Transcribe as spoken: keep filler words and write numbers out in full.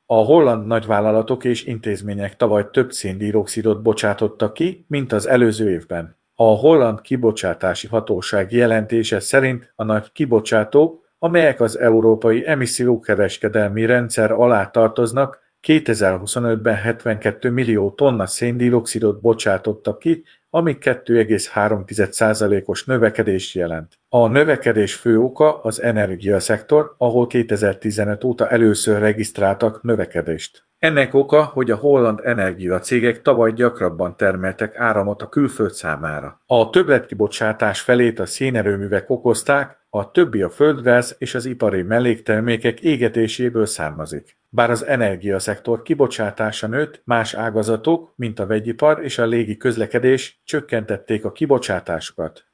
A holland nagyvállalatok és intézmények tavaly több szén-dioxidot bocsátottak ki, mint az előző évben. A holland kibocsátási hatóság jelentése szerint a nagy kibocsátók, amelyek az európai emissziókereskedelmi rendszer alá tartoznak, kétezer-huszonötben hetvenkét millió tonna szén-dioxidot bocsátottak ki, ami kettő egész három százalékos növekedést jelent. A növekedés fő oka az energiaszektor, ahol kétezer-tizenöt óta először regisztráltak növekedést. Ennek oka, hogy a holland energiacégek tavaly gyakrabban termeltek áramot a külföld számára. A többletkibocsátás felét a szénerőművek okozták, a többi a földgáz és az ipari melléktermékek égetéséből származik. Bár az energiaszektor kibocsátása nőtt, más ágazatok, mint a vegyipar és a légi közlekedés csökkentették a kibocsátásukat.